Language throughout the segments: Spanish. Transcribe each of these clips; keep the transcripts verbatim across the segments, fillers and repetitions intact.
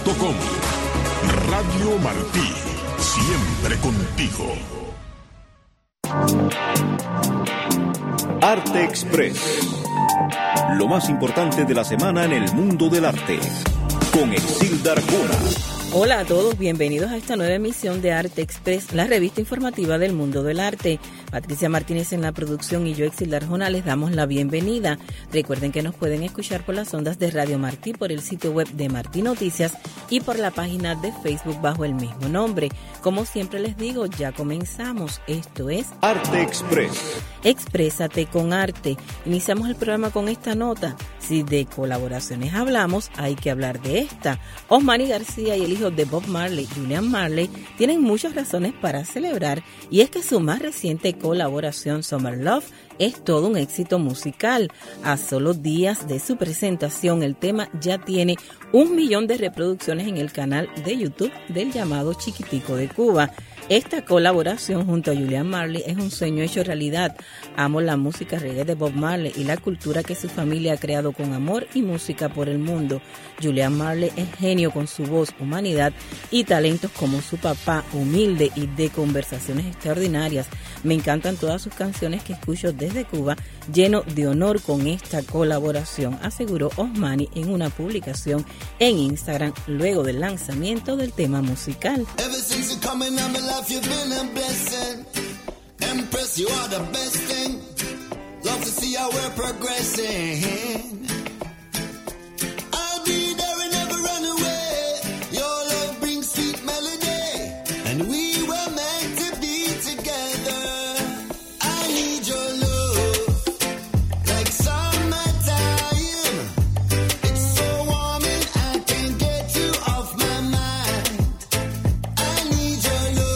punto com. Radio Martí, siempre contigo. Arte Express. Lo más importante de la semana en el mundo del arte. Con Exilda Arjona. Hola a todos, bienvenidos a esta nueva emisión de Arte Express, la revista informativa del mundo del arte. Patricia Martínez en la producción y yo, Exilda Arjona, les damos la bienvenida. Recuerden que nos pueden escuchar por las ondas de Radio Martí, por el sitio web de Martí Noticias y por la página de Facebook bajo el mismo nombre. Como siempre les digo, ya comenzamos. Esto es Arte Express. Exprésate con arte. Iniciamos el programa con esta nota. Si de colaboraciones hablamos, hay que hablar de esta. Osmani García y el hijo de Bob Marley, Julian Marley, tienen muchas razones para celebrar, y es que su más reciente colaboración, Summer Love, es todo un éxito musical. A solo días de su presentación, el tema ya tiene un millón de reproducciones en el canal de YouTube del llamado Chiquitico de Cuba. Esta colaboración junto a Julian Marley es un sueño hecho realidad. Amo la música reggae de Bob Marley y la cultura que su familia ha creado con amor y música por el mundo. Julian Marley es genio con su voz, humanidad y talentos como su papá, humilde y de conversaciones extraordinarias. Me encantan todas sus canciones que escucho desde Cuba, lleno de honor con esta colaboración, aseguró Osmani en una publicación en Instagram luego del lanzamiento del tema musical. You've been a blessing. Empress, you are the best thing. Love to see how we're progressing. I'll be there and never run away. Your love brings sweet melody, and we were meant to be together. I need your love like summertime. It's so warm and I can't get you off my mind. I need your love.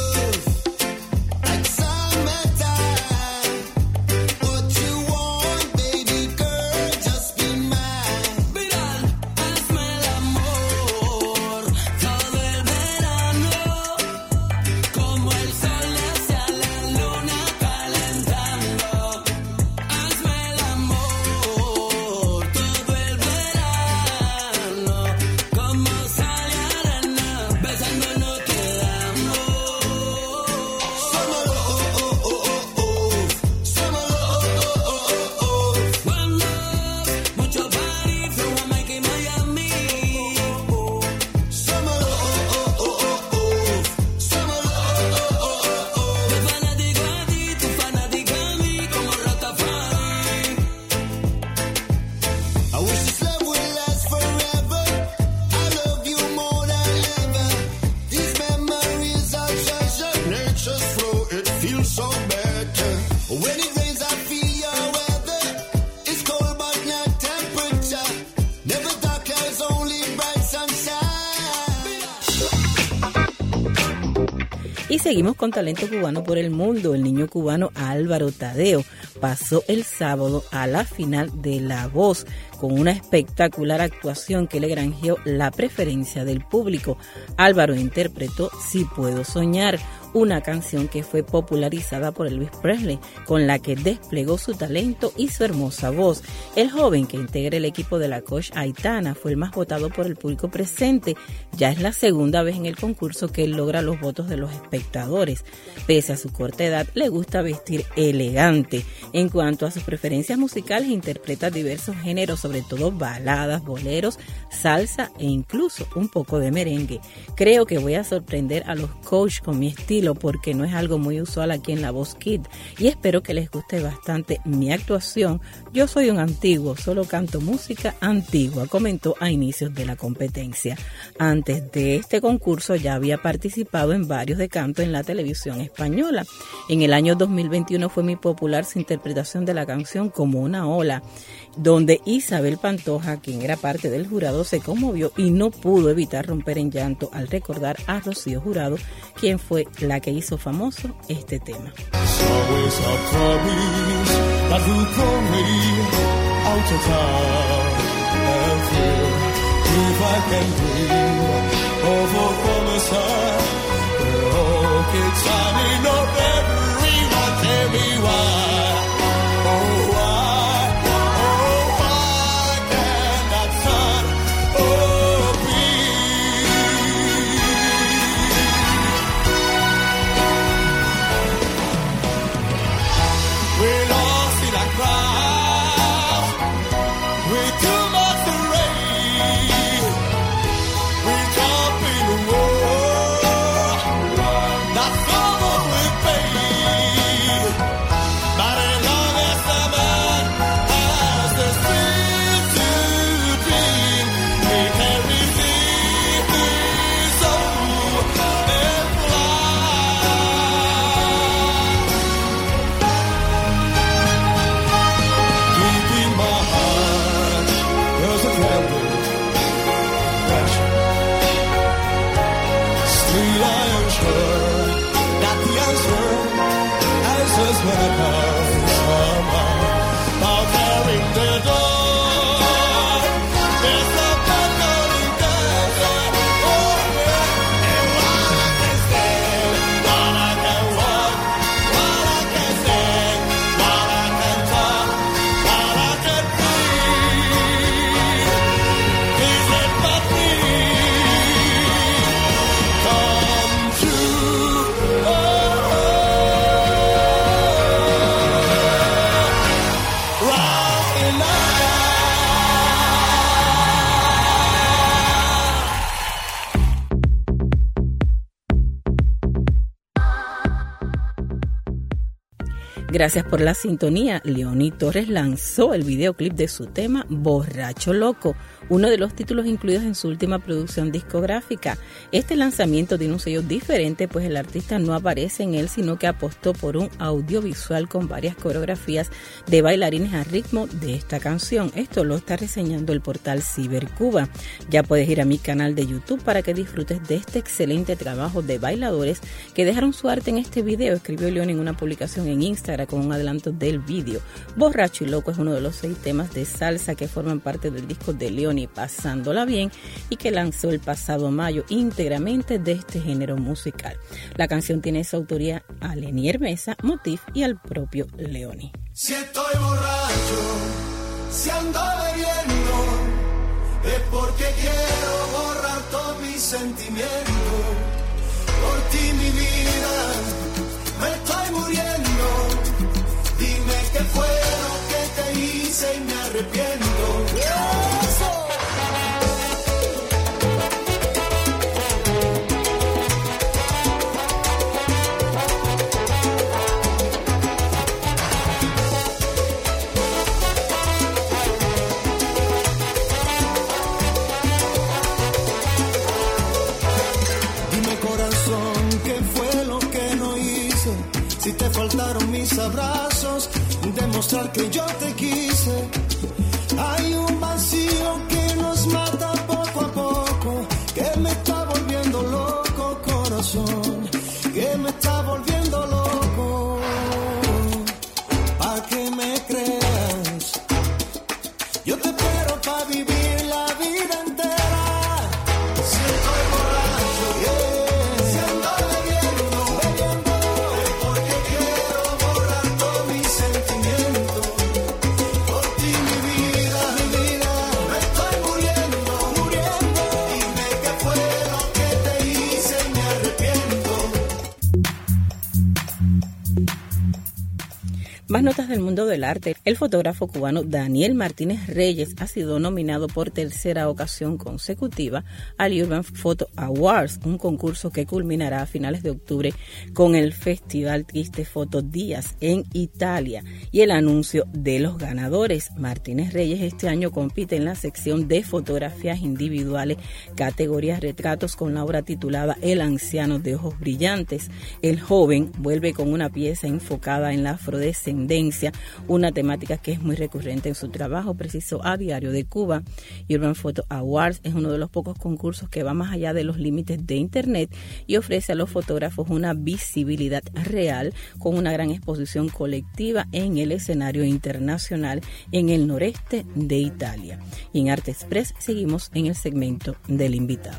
Y seguimos con talento cubano por el mundo. El niño cubano Álvaro Tadeo pasó el sábado a la final de La Voz con una espectacular actuación que le granjeó la preferencia del público. Álvaro interpretó Si Puedo Soñar, una canción que fue popularizada por Elvis Presley, con la que desplegó su talento y su hermosa voz. El joven que integra el equipo de la Coach Aitana fue el más votado por el público presente. Ya es la segunda vez en el concurso que él logra los votos de los espectadores. Pese a su corta edad, le gusta vestir elegante. En cuanto a sus preferencias musicales, interpreta diversos géneros, sobre todo baladas, boleros, salsa e incluso un poco de merengue. Creo que voy a sorprender a los Coach con mi estilo, porque no es algo muy usual aquí en La Voz Kids, y espero que les guste bastante mi actuación. Yo soy un antiguo, solo canto música antigua, comentó a inicios de la competencia. Antes de este concurso ya había participado en varios de canto en la televisión española. En el año dos mil veintiuno fue muy popular su interpretación de la canción Como una ola, donde Isabel Pantoja, quien era parte del jurado, se conmovió y no pudo evitar romper en llanto al recordar a Rocío Jurado, quien fue la que hizo famoso este tema. Gracias por la sintonía. Leoni Torres lanzó el videoclip de su tema Borracho Loco, uno de los títulos incluidos en su última producción discográfica. Este lanzamiento tiene un sello diferente, pues el artista no aparece en él, sino que apostó por un audiovisual con varias coreografías de bailarines a ritmo de esta canción. Esto lo está reseñando el portal Cibercuba. Ya puedes ir a mi canal de YouTube para que disfrutes de este excelente trabajo de bailadores que dejaron su arte en este video, escribió Leoni en una publicación en Instagram con un adelanto del vídeo. Borracho y Loco es uno de los seis temas de salsa que forman parte del disco de Leoni, Pasándola Bien, y que lanzó el pasado mayo íntegramente de este género musical. La canción tiene su autoría a Lenier Mesa, Motif y al propio Leoni. Si estoy borracho, si ando bebiendo, es porque quiero borrar todos mis sentimientos. Por ti mi vida, me estoy muriendo. Dime qué fue lo que te hice y me arrepiento. ¡Eso! Dime corazón, ¿qué fue lo que no hice? Si te faltaron mis abrazos, demostrar que yo te quise. Hay un vacío que nos mata poco a poco, que me está volviendo loco, corazón, que me está volviendo loco. Pa' que me creas, yo te espero pa' vivir la vida entera. Si estoy borracho, yeah, si ando bebiendo, bebiendo, es porque quiero borrar todos mis sentimientos. Por ti mi vida, mi vida, me estoy muriendo, muriendo. Dime qué fue lo que te hice y me arrepiento. Más notas del mundo del arte. El fotógrafo cubano Daniel Martínez Reyes ha sido nominado por tercera ocasión consecutiva al Urban Photo Awards, un concurso que culminará a finales de octubre con el Festival Triste Foto Días en Italia y el anuncio de los ganadores. Martínez Reyes este año compite en la sección de fotografías individuales, categoría retratos, con la obra titulada El anciano de ojos brillantes. El joven vuelve con una pieza enfocada en la afrodescendencia, una temática que es muy recurrente en su trabajo, precisó a Diario de Cuba. Urban Photo Awards es uno de los pocos concursos que va más allá de los límites de Internet y ofrece a los fotógrafos una visibilidad real con una gran exposición colectiva en el escenario internacional en el noreste de Italia. Y en Arte Express seguimos en el segmento del invitado.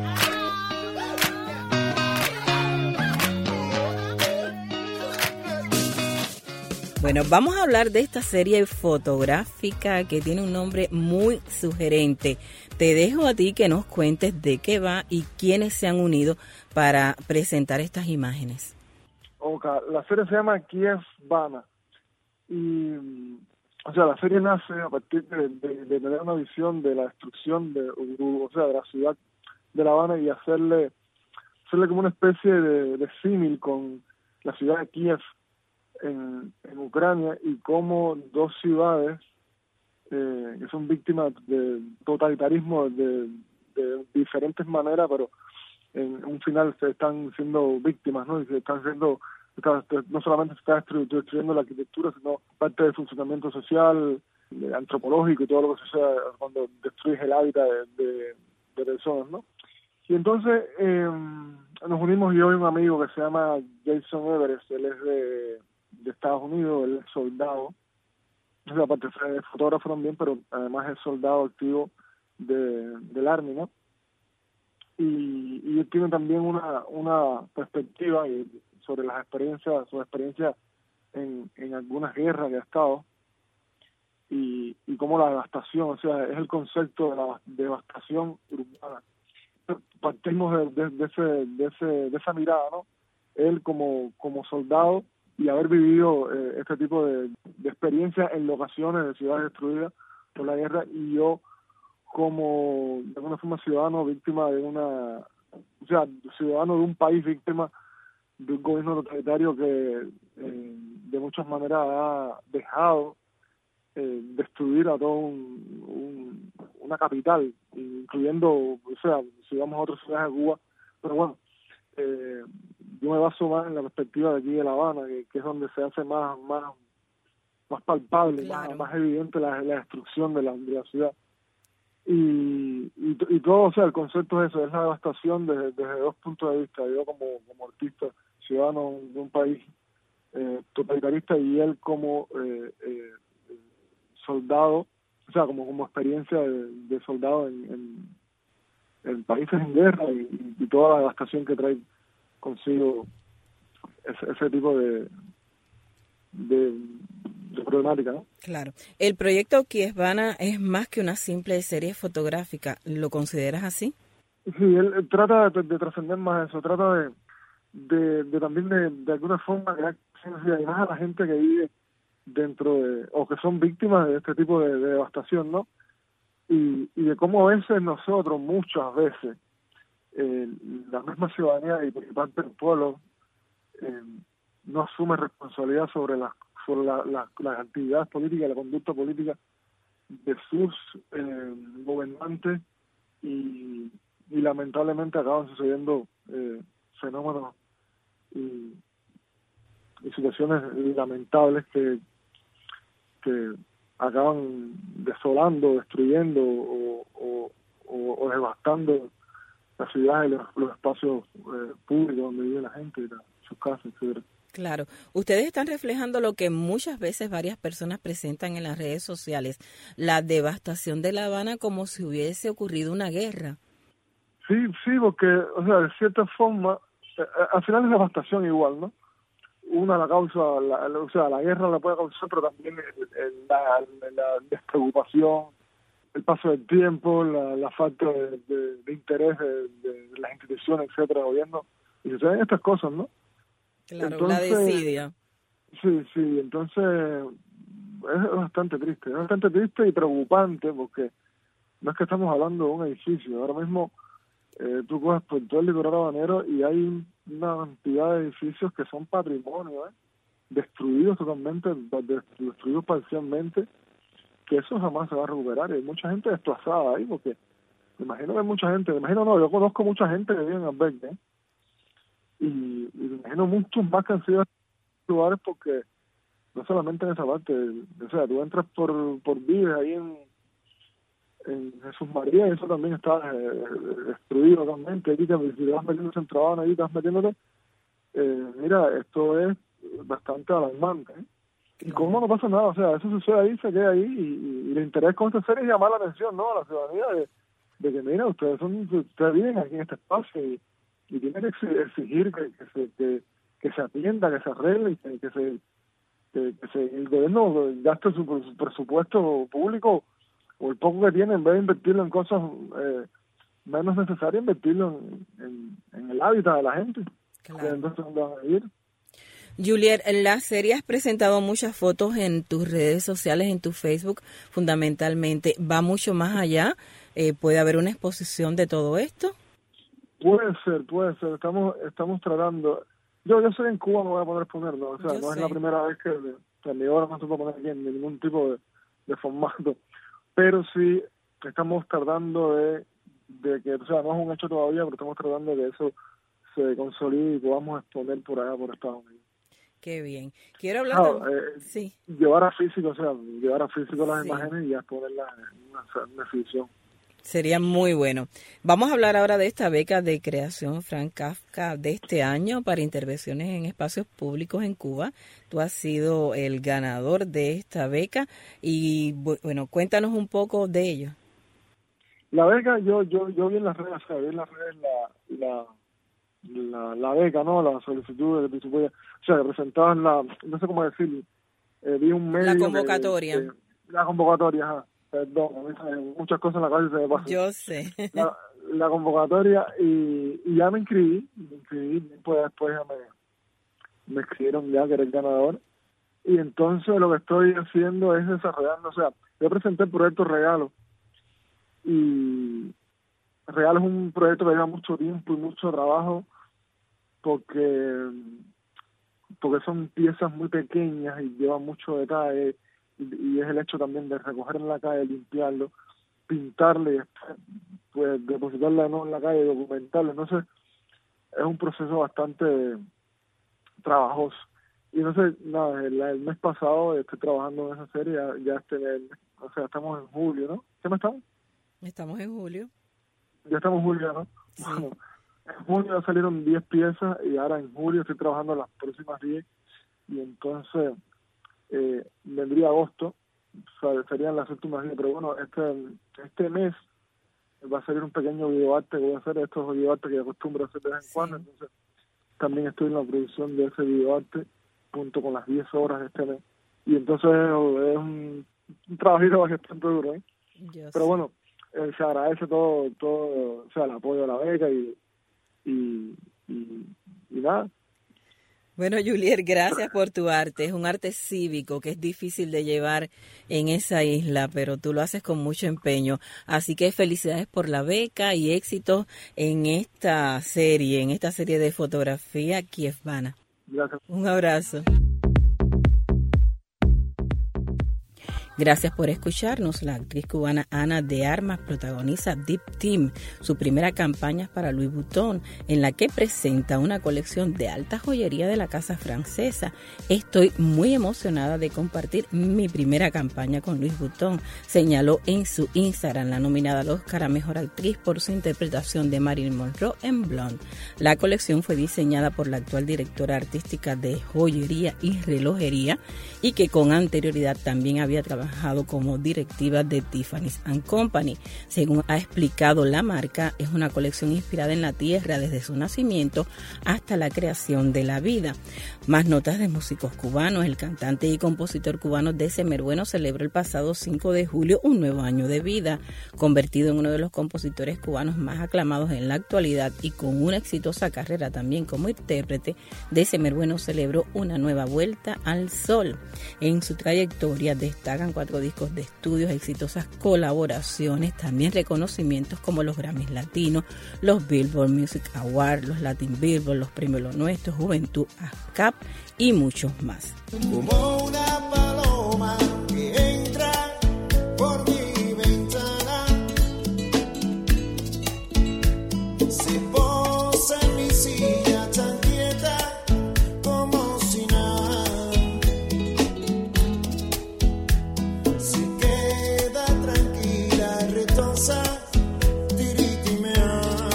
Bueno, vamos a hablar de esta serie fotográfica que tiene un nombre muy sugerente. Te dejo a ti que nos cuentes de qué va y quiénes se han unido para presentar estas imágenes. Okay. La serie se llama Kiev Vana y, o sea, la serie nace a partir de, de, de tener una visión de la destrucción de, o sea, de la ciudad de La Habana y hacerle, hacerle como una especie de, de símil con la ciudad de Kiev En, en Ucrania y cómo dos ciudades eh, que son víctimas de totalitarismo de, de diferentes maneras, pero en un final se están siendo víctimas, ¿no? Y se están siendo, está, no solamente se está destruyendo la arquitectura, sino parte del funcionamiento social, de, antropológico y todo lo que sucede cuando destruyes el hábitat de, de, de personas, ¿no? Y entonces eh, nos unimos yo y un amigo que se llama Jason Everest. Él es de de Estados Unidos, él es soldado, o sea, aparte de fotógrafo también, pero además es soldado activo de, del Army, ¿no? Y, y él tiene también una una perspectiva sobre las experiencias, su experiencia en, en algunas guerras que ha estado, y, y cómo la devastación, o sea, es el concepto de la devastación urbana. Partimos de, de, de, ese, de, ese, de esa mirada, ¿no? Él como, como soldado, y haber vivido eh, este tipo de, de experiencias en locaciones de ciudades destruidas por la guerra, y yo como de alguna forma ciudadano víctima de una, o sea, ciudadano de un país víctima de un gobierno totalitario que eh, de muchas maneras ha dejado eh, destruir a todo un, un, una capital, incluyendo, o sea, si vamos a otras ciudades de Cuba, pero bueno, eh, yo me baso más en la perspectiva de aquí de La Habana, que, que es donde se hace más más más palpable, claro. más, más evidente la, la destrucción de la, de la ciudad. Y, y, y todo, o sea, el concepto es eso, es la devastación desde, desde dos puntos de vista. Yo como, como artista, ciudadano de un país eh, totalitarista, y él como eh, eh, soldado, o sea, como, como experiencia de, de soldado en, en, en países en guerra, y, y toda la devastación que trae consigo ese, ese tipo de, de, de problemática, ¿no? Claro. El proyecto Quiesbana es más que una simple serie fotográfica. ¿Lo consideras así? Sí, él, él trata de, de trascender más eso, trata de, de, de también de, de alguna forma crear conciencia y más a la gente que vive dentro de, o que son víctimas de este tipo de, de devastación, ¿no? Y, y de cómo a veces nosotros, muchas veces, eh, la misma ciudadanía y por parte del pueblo, eh, no asume responsabilidad sobre las sobre la, la, las actividades políticas, la conducta política de sus eh, gobernantes, y, y lamentablemente acaban sucediendo eh, fenómenos y, y situaciones lamentables que, que acaban desolando, destruyendo o, o, o, o devastando las ciudades y los, los espacios eh, públicos donde vive la gente, la, sus casas, etcétera. Claro. Ustedes están reflejando lo que muchas veces varias personas presentan en las redes sociales, la devastación de La Habana como si hubiese ocurrido una guerra. Sí, sí, porque, o sea, de cierta forma, eh, al final es devastación igual, ¿no? Una la causa, la, la, o sea, la guerra la puede causar, pero también el, el, la, la despreocupación, el paso del tiempo, la, la falta de, de, de interés de, de las instituciones, etcétera, del gobierno, y suceden estas cosas, ¿no? Claro, entonces, la desidia. Sí, sí, entonces es bastante triste, es bastante triste y preocupante, porque no es que estamos hablando de un edificio, ahora mismo eh, tú coges por todo el litoral habanero y hay una cantidad de edificios que son patrimonio, ¿eh? destruidos totalmente, destruidos parcialmente, que eso jamás se va a recuperar, y hay mucha gente desplazada ahí, porque me imagino que hay mucha gente, me imagino no, yo conozco mucha gente que vive en Albergue, ¿eh? Y, y me imagino muchos más que han sido lugares, porque no solamente en esa parte, o sea, tú entras por por Vives ahí en, en Jesús María, y eso también está eh, destruido totalmente, ahí te, si te vas metiendo en trabajo, ahí te vas metiéndote, eh, mira, esto es bastante alarmante, ¿eh? Y cómo no pasa nada, o sea, eso sucede ahí, se queda ahí, y, y el interés con esta serie es llamar la atención, ¿no?, a la ciudadanía, de, de que mira, ustedes son ustedes viven aquí en este espacio, y y tiene que exigir que, que se que, que se atienda, que se arregle, y que, que se que, que se el gobierno gaste su, su presupuesto público, o el poco que tiene, en vez de invertirlo en cosas eh, menos necesarias, invertirlo en, en, en el hábitat de la gente. Claro. Entonces, ¿dónde van a ir? Juliet, en la serie has presentado muchas fotos en tus redes sociales, en tu Facebook, fundamentalmente. ¿Va mucho más allá? Eh, ¿Puede haber una exposición de todo esto? Puede ser, puede ser. Estamos estamos tratando. Yo yo soy en Cuba, no voy a poder exponerlo. O sea, yo no sé. Es la primera vez que, que mi obra no se puede poner aquí en ningún tipo de, de formato. Pero sí estamos tratando de, de que, o sea, no es un hecho todavía, pero estamos tratando de que eso se consolide y podamos exponer por allá, por Estados Unidos. Qué bien. Quiero hablar Claro, también. eh, Sí. Llevar a físico, o sea, llevar a físico las Sí. imágenes y ya exponerlas en una, una exhibición. Sería muy bueno. Vamos a hablar ahora de esta beca de creación Franz Kafka de este año para intervenciones en espacios públicos en Cuba. Tú has sido el ganador de esta beca y, bueno, cuéntanos un poco de ello. La beca, yo yo yo vi en las redes, o sea, vi en las redes la, la, la, la beca, ¿no? La solicitud de que tú podías, o sea, que presentaban la, no sé cómo decir, eh, vi un medio. La convocatoria. Que, que, la convocatoria, ajá. Perdón, muchas cosas en la calle se me pasan. Yo sé. La, la convocatoria, y, y ya me inscribí, me inscribí, pues después ya me, me escribieron ya que era el ganador, y entonces lo que estoy haciendo es desarrollando, o sea, yo presenté el proyecto Regalo, y Regalo es un proyecto que lleva mucho tiempo y mucho trabajo, porque porque son piezas muy pequeñas y llevan mucho detalle, y, y es el hecho también de recoger en la calle, limpiarlo, pintarle y después, pues depositarla de nuevo en la calle, documentarlo. Entonces es un proceso bastante trabajoso. Y no sé, nada, el, el mes pasado estoy trabajando en esa serie, ya, ya este, el, o sea, estamos en julio, ¿no? ¿Qué mes estamos? Estamos en julio. Ya estamos en julio, ¿no? Sí. Bueno, en junio salieron diez piezas y ahora en julio estoy trabajando las próximas diez, y entonces eh, vendría agosto, o sea, serían las últimas diez, pero bueno, este este mes va a salir un pequeño videoarte que voy a hacer, estos videoartes que acostumbro a hacer de vez en cuando, sí. Entonces también estoy en la producción de ese videoarte junto con las diez obras de este mes, y entonces es un, un trabajito bastante duro, ¿eh? Yo pero sé. bueno, eh, se agradece todo, todo, o sea, el apoyo de la beca y y, y, y nada. Bueno, Julier, gracias por tu arte. Es un arte cívico que es difícil de llevar en esa isla, pero tú lo haces con mucho empeño. Así que felicidades por la beca y éxito en esta serie, en esta serie de fotografía Kievbana. Gracias. Un abrazo. Gracias por escucharnos. La actriz cubana Ana de Armas protagoniza Deep Team, su primera campaña para Louis Vuitton, en la que presenta una colección de alta joyería de la casa francesa. Estoy muy emocionada de compartir mi primera campaña con Louis Vuitton, señaló en su Instagram la nominada al Oscar a Mejor Actriz por su interpretación de Marilyn Monroe en Blonde. La colección fue diseñada por la actual directora artística de joyería y relojería y que con anterioridad también había trabajado como directiva de Tiffany's and Company. Según ha explicado la marca, es una colección inspirada en la tierra desde su nacimiento hasta la creación de la vida. Más notas de músicos cubanos. El cantante y compositor cubano December Bueno celebró el pasado cinco de julio un nuevo año de vida. Convertido en uno de los compositores cubanos más aclamados en la actualidad y con una exitosa carrera también como intérprete, December Bueno celebró una nueva vuelta al sol. En su trayectoria destacan cuatro discos de estudios, exitosas colaboraciones, también reconocimientos como los Grammys Latinos, los Billboard Music Awards, los Latin Billboard, los Premios Lo Nuestro, Juventud A S C A P y muchos más. Como una paloma que entra por mi ventana, se posa en mi silla tan quieta como si nada. Se queda tranquila, retosa, tiritimeada.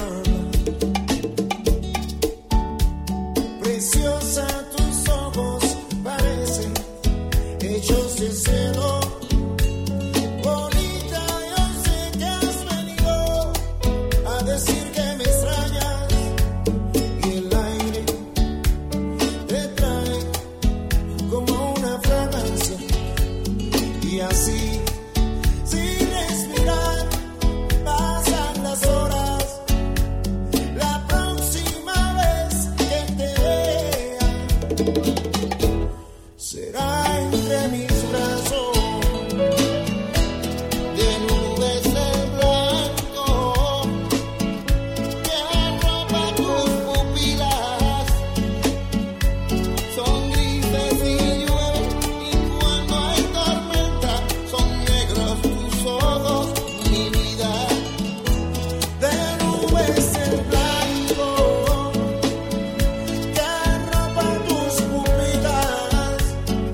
Preciosa, tus ojos parecen hechos de cielo. Bonita, yo sé que has venido a decir que me extrañas, y el aire te trae como una fragancia, y así, sin respirar, pasan las horas. La próxima vez que te vea será entre mis brazos de nubes de blanco que arropan tus pupilas. Son grises y llueven, y cuando hay tormenta son negros tus ojos, mi vida. De nubes en blanco que arropan tus pupilas.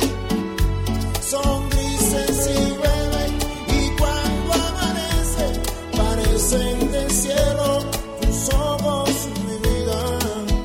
Son grises y llueven, y cuando amanece parecen del cielo tus ojos, mi vida.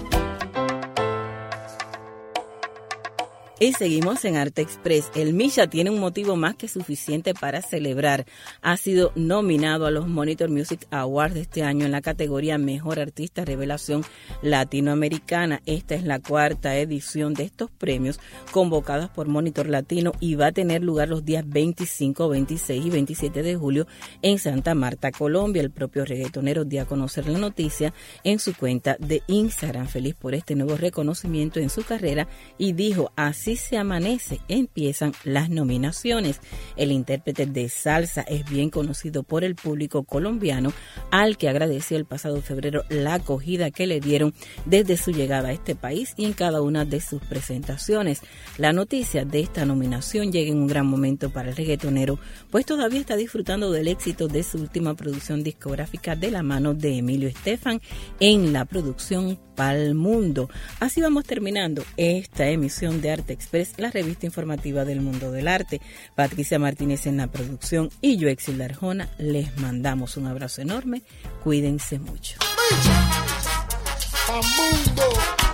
Y seguimos en Arte Express. El Misha tiene un motivo más que suficiente para celebrar. Ha sido nominado a los Monitor Music Awards de este año en la categoría Mejor Artista Revelación Latinoamericana. Esta es la cuarta edición de estos premios convocados por Monitor Latino y va a tener lugar los días veinticinco, veintiséis y veintisiete de julio en Santa Marta, Colombia. El propio reggaetonero dio a conocer la noticia en su cuenta de Instagram, feliz por este nuevo reconocimiento en su carrera, y dijo: así Así se amanece, empiezan las nominaciones. El intérprete de salsa es bien conocido por el público colombiano, al que agradeció el pasado febrero la acogida que le dieron desde su llegada a este país y en cada una de sus presentaciones. La noticia de esta nominación llega en un gran momento para el reggaetonero, pues todavía está disfrutando del éxito de su última producción discográfica de la mano de Emilio Estefan en la producción Pal Mundo. Así vamos terminando esta emisión de Arte Express, la revista informativa del mundo del arte. Patricia Martínez en la producción y yo, Exilda Arjona, les mandamos un abrazo enorme. Cuídense mucho. Pal Mundo.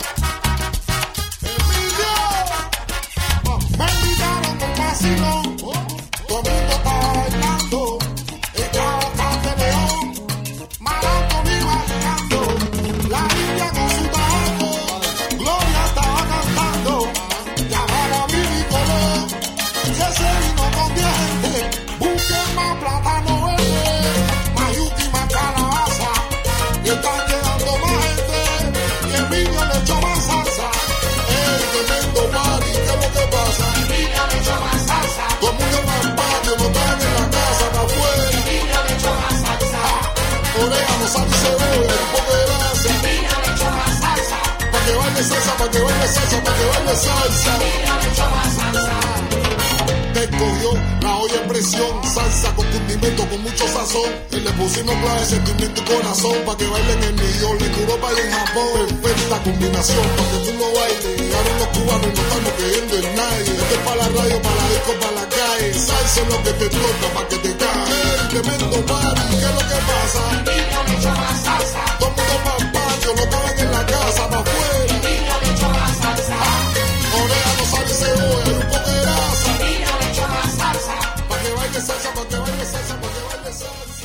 Emilio. Me invitaron al vacilón. Todo el mundo estaba bailando. Estaba tan de león. Maranto iba llegando. La niña con su tabaco. Gloria estaba cantando. Llamaba a mi color. Que se vino con diez gente. Busquen más plátano verde. Mayuki más calabaza. Y están llegando más gente. Y el niño le echó más salsa. El tremendo party, ¿qué es lo que pasa? El niño le echó más salsa. Todo el mundo más patio, no están en la casa, para afuera. El niño le echó más salsa. Orégano, sal y cebolla, un poco de grasa. El niño le echó más salsa. Pa' que baile salsa, pa' que baile salsa, pa' que baile salsa. El niño le echó más salsa. Te cogió la olla en presión, salsa con condimento, con mucho sazón. Y le pusimos clave, sentimiento y corazón, pa' que bailen en New York, en Europa y en Japón. Perfecta combinación, pa' que tú lo bailes. Llegaron los cubanos y no estamos creyendo en nadie. Este es pa' la radio, pa' la disco, pa' la calle. Salsa es lo que te toca, pa' que te cae. El tremendo party, ¿qué es lo que pasa? El niño le echó más salsa. Todo el mundo pa' patio, no estaban en la casa, pa' afuera. El niño le echó más salsa. Orégano, sal y cebolla, un poco de grasa. El niño le echó más salsa. Pa' que baile salsa, pa' que baile salsa, pa' que baile salsa.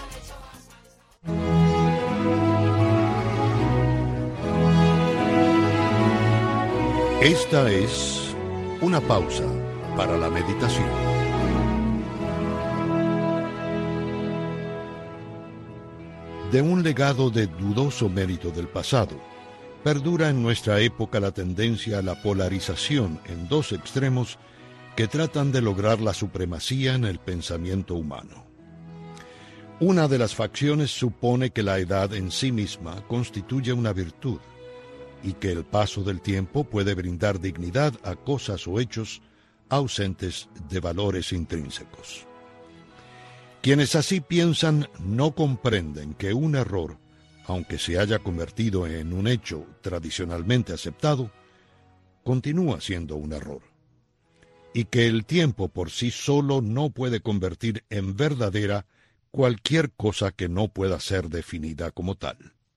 Esta es una pausa para la meditación. De un legado de dudoso mérito del pasado, perdura en nuestra época la tendencia a la polarización en dos extremos que tratan de lograr la supremacía en el pensamiento humano. Una de las facciones supone que la edad en sí misma constituye una virtud y que el paso del tiempo puede brindar dignidad a cosas o hechos ausentes de valores intrínsecos. Quienes así piensan no comprenden que un error, aunque se haya convertido en un hecho tradicionalmente aceptado, continúa siendo un error, y que el tiempo por sí solo no puede convertir en verdadera cualquier cosa que no pueda ser definida como tal.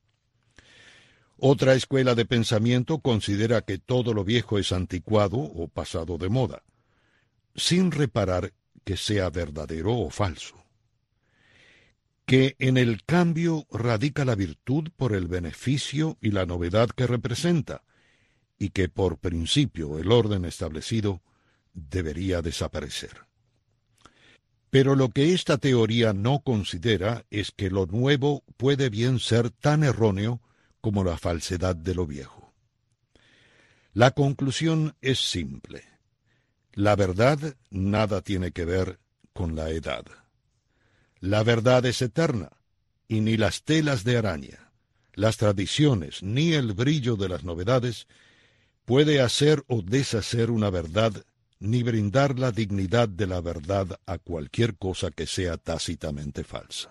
Otra escuela de pensamiento considera que todo lo viejo es anticuado o pasado de moda, sin reparar que sea verdadero o falso. Que en el cambio radica la virtud por el beneficio y la novedad que representa, y que por principio el orden establecido debería desaparecer. Pero lo que esta teoría no considera es que lo nuevo puede bien ser tan erróneo como la falsedad de lo viejo. La conclusión es simple. La verdad nada tiene que ver con la edad. La verdad es eterna, y ni las telas de araña, las tradiciones, ni el brillo de las novedades puede hacer o deshacer una verdad, ni brindar la dignidad de la verdad a cualquier cosa que sea tácitamente falsa.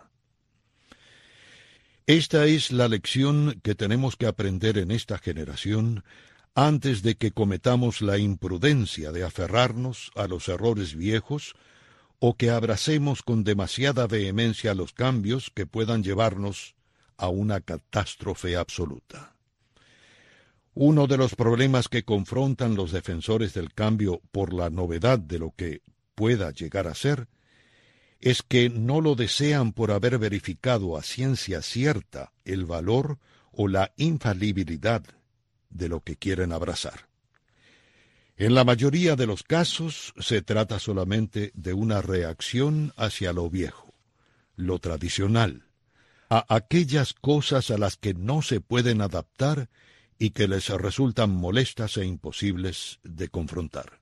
Esta es la lección que tenemos que aprender en esta generación antes de que cometamos la imprudencia de aferrarnos a los errores viejos o que abracemos con demasiada vehemencia los cambios que puedan llevarnos a una catástrofe absoluta. Uno de los problemas que confrontan los defensores del cambio por la novedad de lo que pueda llegar a ser es que no lo desean por haber verificado a ciencia cierta el valor o la infalibilidad de lo que quieren abrazar. En la mayoría de los casos se trata solamente de una reacción hacia lo viejo, lo tradicional, a aquellas cosas a las que no se pueden adaptar y que les resultan molestas e imposibles de confrontar.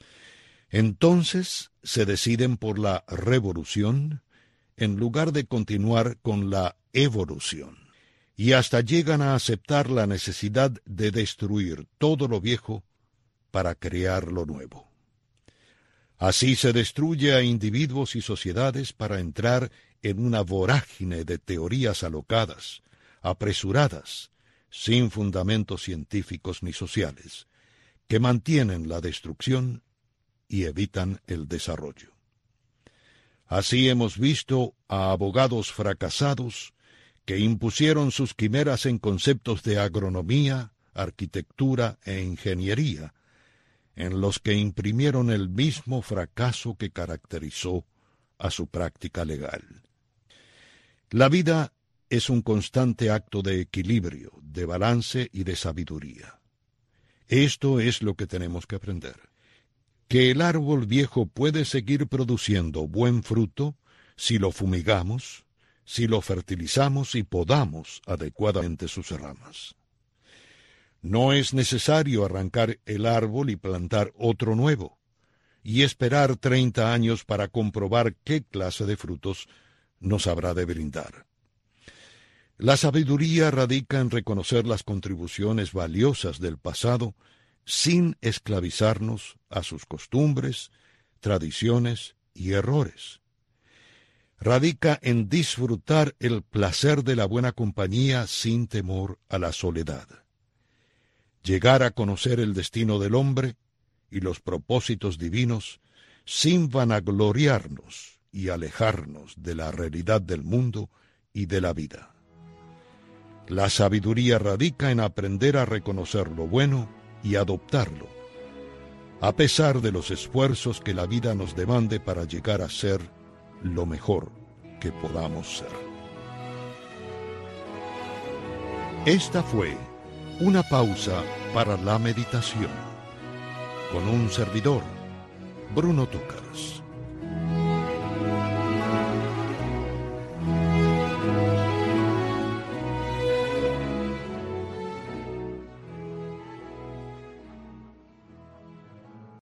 Entonces se deciden por la revolución en lugar de continuar con la evolución, y hasta llegan a aceptar la necesidad de destruir todo lo viejo para crear lo nuevo. Así se destruye a individuos y sociedades para entrar en una vorágine de teorías alocadas, apresuradas, sin fundamentos científicos ni sociales, que mantienen la destrucción y evitan el desarrollo. Así hemos visto a abogados fracasados que impusieron sus quimeras en conceptos de agronomía, arquitectura e ingeniería, en los que imprimieron el mismo fracaso que caracterizó a su práctica legal. La vida es un constante acto de equilibrio, de balance y de sabiduría. Esto es lo que tenemos que aprender. Que el árbol viejo puede seguir produciendo buen fruto si lo fumigamos, si lo fertilizamos y podamos adecuadamente sus ramas. No es necesario arrancar el árbol y plantar otro nuevo, y esperar treinta años para comprobar qué clase de frutos nos habrá de brindar. La sabiduría radica en reconocer las contribuciones valiosas del pasado sin esclavizarnos a sus costumbres, tradiciones y errores. Radica en disfrutar el placer de la buena compañía sin temor a la soledad. Llegar a conocer el destino del hombre y los propósitos divinos sin vanagloriarnos y alejarnos de la realidad del mundo y de la vida. La sabiduría radica en aprender a reconocer lo bueno y adoptarlo, a pesar de los esfuerzos que la vida nos demande para llegar a ser lo mejor que podamos ser. Esta fue una pausa para la meditación, con un servidor, Bruno Túcaras.